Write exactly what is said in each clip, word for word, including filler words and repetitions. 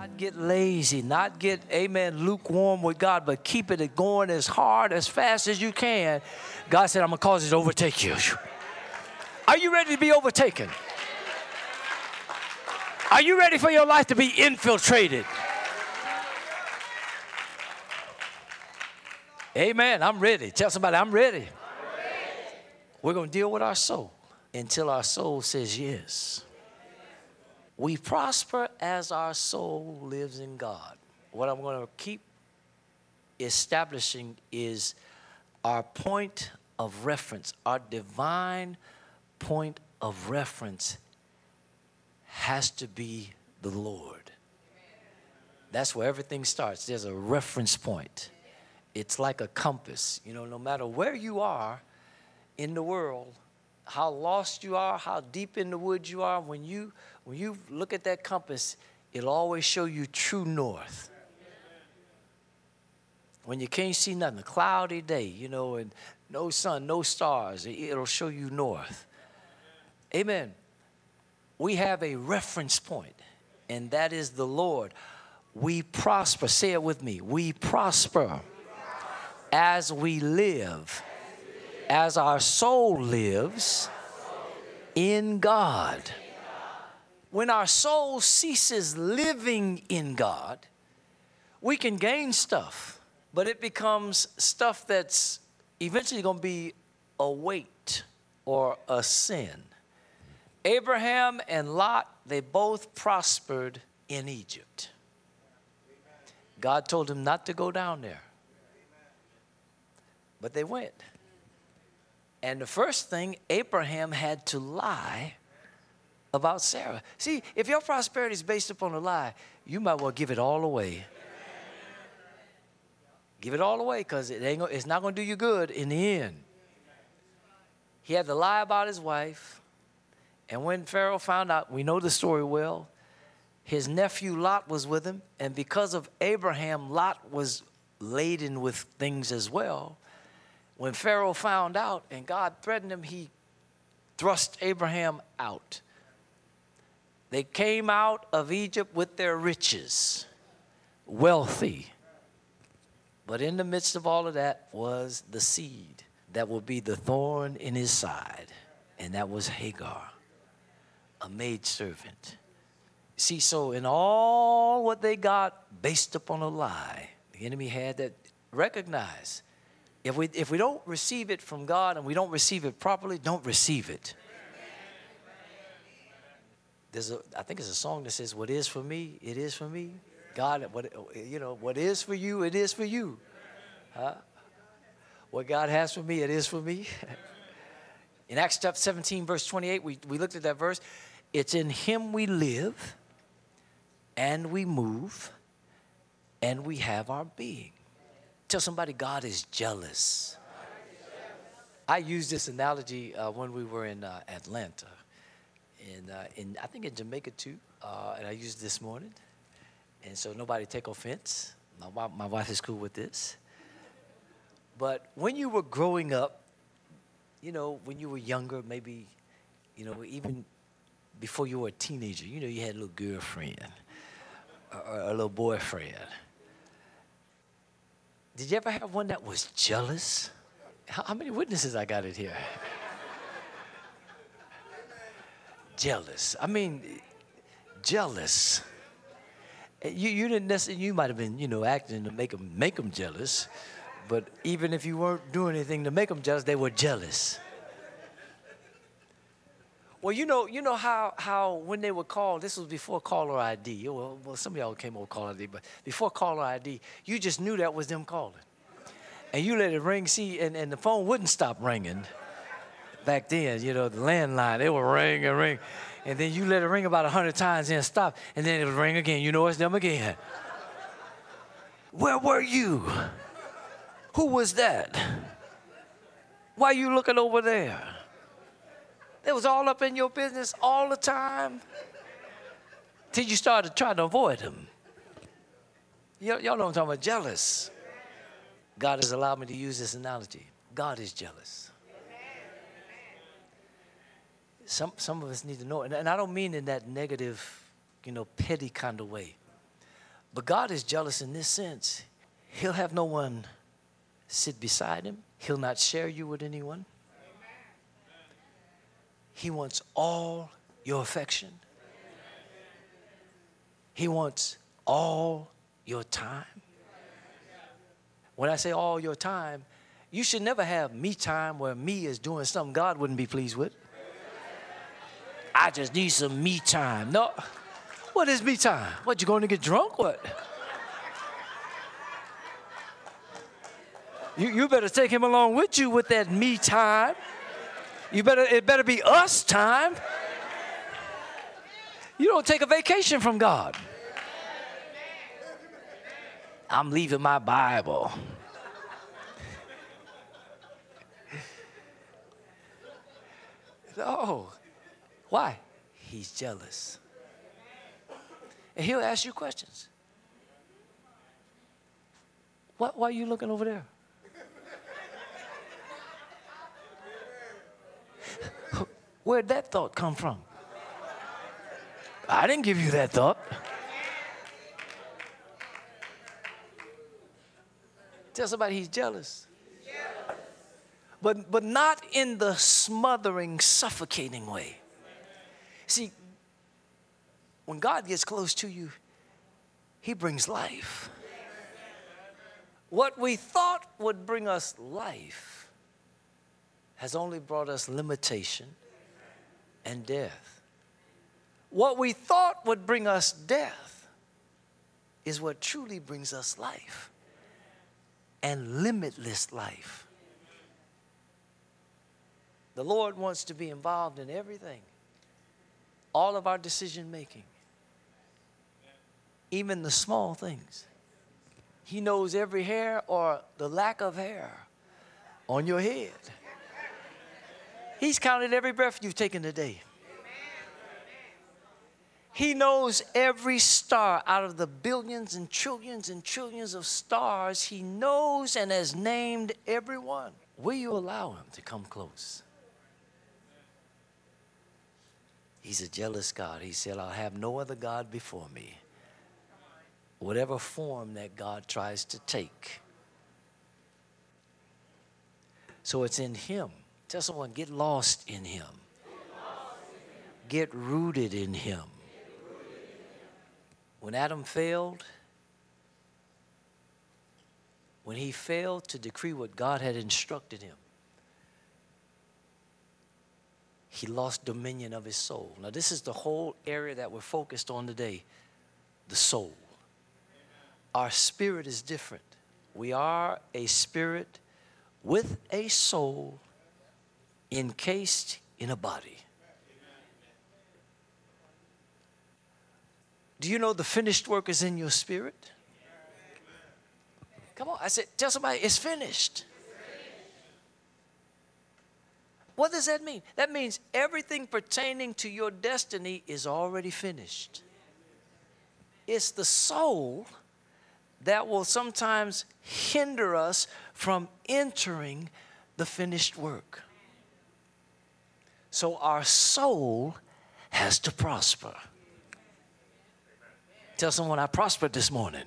Not get lazy, not get, amen, lukewarm with God, but keep it going as hard, as fast as you can. God said, I'm going to cause it to overtake you. Are you ready to be overtaken? Are you ready for your life to be infiltrated? Amen. I'm ready. Tell somebody, I'm ready. I'm ready. We're going to deal with our soul until our soul says yes. We prosper as our soul lives in God. What I'm going to keep establishing is our point of reference, our divine point of reference has to be the Lord. That's where everything starts. There's a reference point. It's like a compass. You know, no matter where you are in the world, how lost you are, how deep in the woods you are, when you when you look at that compass, it'll always show you true north. When you can't see nothing, a cloudy day, you know, and no sun, no stars, it'll show you north. Amen. We have a reference point, and that is the Lord. We prosper. Say it with me. We prosper as we live, as our soul lives in God. When our soul ceases living in God, we can gain stuff, but it becomes stuff that's eventually going to be a weight or a sin. Abraham and Lot, they both prospered in Egypt. God told them not to go down there, but they went. And the first thing, Abraham had to lie about Sarah. See, if your prosperity is based upon a lie, you might well give it all away. Give it all away, because it ain't, it's not going to do you good in the end. He had to lie about his wife. And when Pharaoh found out, we know the story well, his nephew Lot was with him. And because of Abraham, Lot was laden with things as well. When Pharaoh found out and God threatened him, he thrust Abraham out. They came out of Egypt with their riches, wealthy. But in the midst of all of that was the seed that would be the thorn in his side, and that was Hagar, a maidservant. See, so in all what they got based upon a lie, the enemy had that recognize. If we, if we don't receive it from God and we don't receive it properly, don't receive it. There's a, I think it's a song that says, what is for me, it is for me. God, what, you know, what is for you, it is for you. Huh? What God has for me, it is for me. In Acts chapter seventeen, verse twenty-eight, we, we looked at that verse. It's in him we live, and we move, and we have our being. Tell somebody, God is jealous. I used this analogy uh, when we were in uh, Atlanta. And uh, in, I think in Jamaica too, uh, and I used it this morning. And so nobody take offense. My, my wife is cool with this. But when you were growing up, you know, when you were younger, maybe, you know, even before you were a teenager, you know, you had a little girlfriend or a little boyfriend. Did you ever have one that was jealous? How, how many witnesses I got in here? Jealous. I mean, jealous. You, you didn't necessarily, you might have been, you know, acting to make them, make them jealous. But even if you weren't doing anything to make them jealous, they were jealous. Well, you know, you know how, how when they were called, this was before caller I D. Well, well, some of y'all came over caller I D, but before caller I D, you just knew that was them calling. And you let it ring, see, and, and the phone wouldn't stop ringing. Back then, you know, the landline, they would ring and ring. And then you let it ring about a hundred times and stop. And then it would ring again. You know it's them again. Where were you? Who was that? Why are you looking over there? It was all up in your business all the time. Till you started trying to avoid them. Y'all know what I'm talking about, jealous. God has allowed me to use this analogy. God is jealous. Some, some of us need to know, and, and I don't mean in that negative, you know, petty kind of way. But God is jealous in this sense. He'll have no one sit beside him. He'll not share you with anyone. He wants all your affection. He wants all your time. When I say all your time, you should never have me time where me is doing something God wouldn't be pleased with. I just need some me time. No. What is me time? What, you going to get drunk? What? You, you better take him along with you with that me time. You better, it better be us time. You don't take a vacation from God. I'm leaving my Bible. No. Why? He's jealous. And he'll ask you questions. What, why are you looking over there? Where'd that thought come from? I didn't give you that thought. Tell somebody he's jealous. But, but not in the smothering, suffocating way. See, when God gets close to you, he brings life. What we thought would bring us life has only brought us limitation and death. What we thought would bring us death is what truly brings us life and limitless life. The Lord wants to be involved in everything, all of our decision making, even the small things. He knows every hair or the lack of hair on your head. He's counted every breath you've taken today. He knows every star out of the billions and trillions and trillions of stars. He knows and has named every one. Will you allow him to come close? He's a jealous God. He said, I'll have no other God before me. Whatever form that God tries to take. So it's in him. Tell someone, get lost in him. Get rooted in him. When Adam failed, when he failed to decree what God had instructed him, he lost dominion of his soul. Now, this is the whole area that we're focused on today, the soul. Our spirit is different. We are a spirit with a soul encased in a body. Do you know the finished work is in your spirit? Come on, I said, tell somebody it's finished. What does that mean? That means everything pertaining to your destiny is already finished. It's the soul that will sometimes hinder us from entering the finished work. So our soul has to prosper. Tell someone I prospered this morning.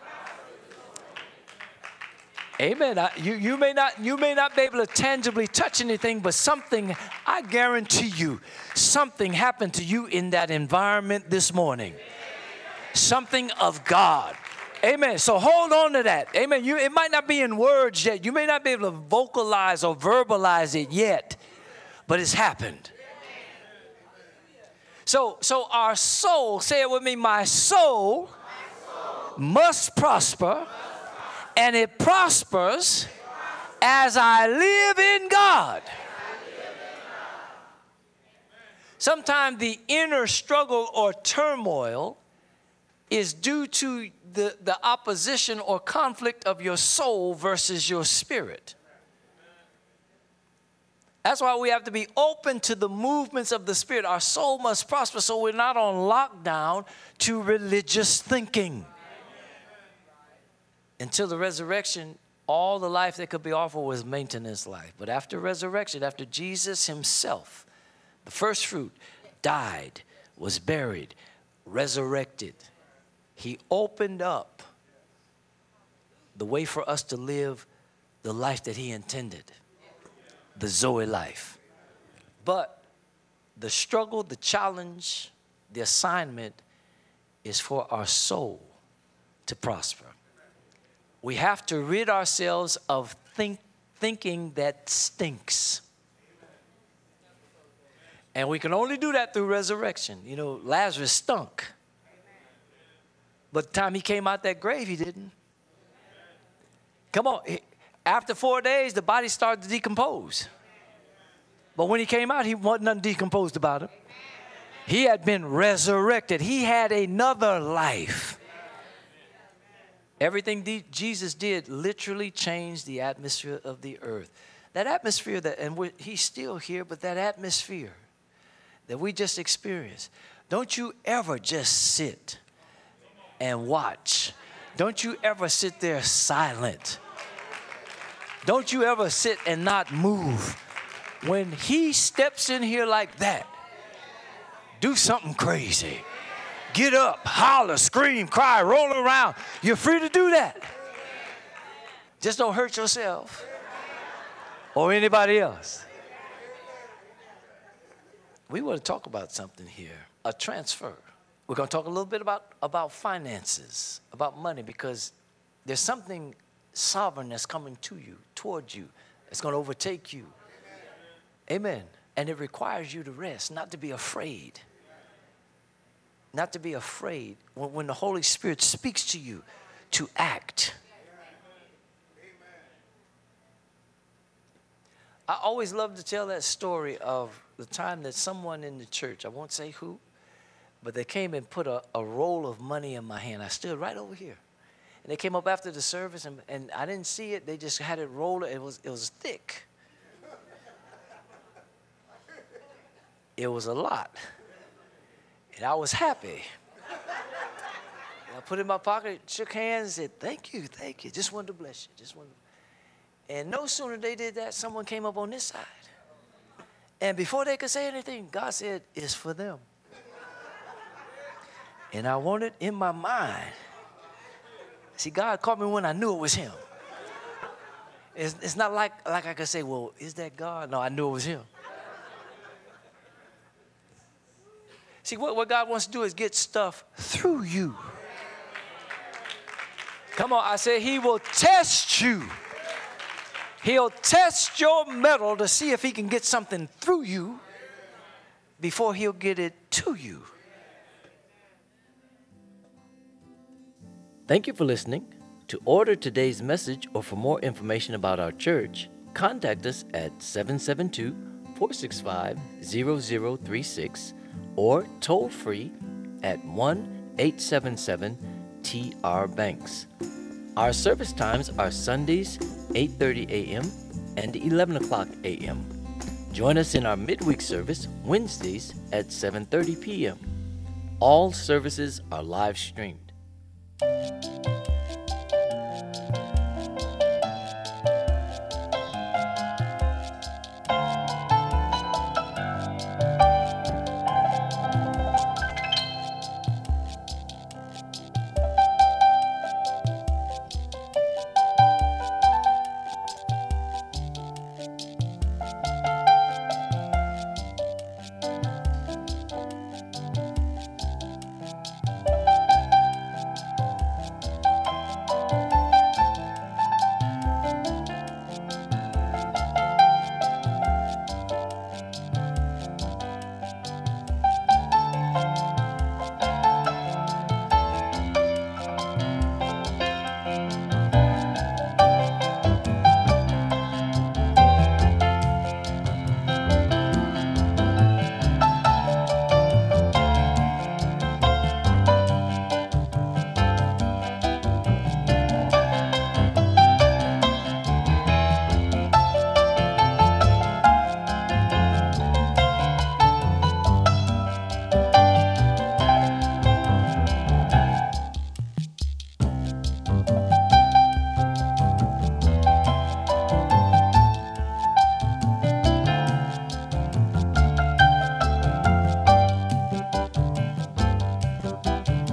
Amen. I, you, you, may not, you may not be able to tangibly touch anything, but something, I guarantee you, something happened to you in that environment this morning. Something of God. Amen. So hold on to that. Amen. You, it might not be in words yet. You may not be able to vocalize or verbalize it yet, but it's happened. So, so our soul, say it with me, my soul, my soul must prosper, and it prospers as I live in God. Sometimes the inner struggle or turmoil is due to the, the opposition or conflict of your soul versus your spirit. That's why we have to be open to the movements of the Spirit. Our soul must prosper so we're not on lockdown to religious thinking. Until the resurrection, all the life that could be offered was maintenance life. But after resurrection, after Jesus himself, the first fruit, died, was buried, resurrected, He opened up the way for us to live the life that he intended, the Zoe life. But the struggle, the challenge, the assignment is for our soul to prosper. We have to rid ourselves of think, thinking that stinks. And we can only do that through resurrection. You know, Lazarus stunk. But the time he came out that grave, he didn't. Come on. After four days, the body started to decompose. But when he came out, he wasn't nothing decomposed about him. He had been resurrected. He had another life. Everything de- Jesus did literally changed the atmosphere of the earth. That atmosphere, that, and we're, he's still here, but that atmosphere that we just experienced, don't you ever just sit and watch. Don't you ever sit there silent. Don't you ever sit and not move. When he steps in here like that, do something crazy. Get up, holler, scream, cry, roll around. You're free to do that. Just don't hurt yourself or anybody else. We want to talk about something here, a transfer. We're going to talk a little bit about, about finances, about money, because there's something sovereign that's coming to you, towards you. It's going to overtake you. Amen. And it requires you to rest, not to be afraid. Not to be afraid when, when the Holy Spirit speaks to you, to act. I always love to tell that story of the time that someone in the church, I won't say who, but they came and put a, a roll of money in my hand. I stood right over here. And they came up after the service, and, and I didn't see it. They just had it rolled. It was, it was thick. It was a lot. And I was happy. And I put it in my pocket, shook hands, said, thank you, thank you. Just wanted to bless you. Just wanted to. And no sooner they did that, someone came up on this side. And before they could say anything, God said, it's for them. And I wanted in my mind. See, God caught me when I knew it was him. It's, it's not like, like I could say, well, is that God? No, I knew it was him. See, what, what God wants to do is get stuff through you. Come on, I said he will test you. He'll test your metal to see if he can get something through you before he'll get it to you. Thank you for listening. To order today's message or for more information about our church, contact us at seven seven two, four six five, zero zero three six or toll free at one eight seven seven T R Banks. Our service times are Sundays, eight thirty a.m. and eleven o'clock a.m. Join us in our midweek service Wednesdays at seven thirty p.m. All services are live streamed.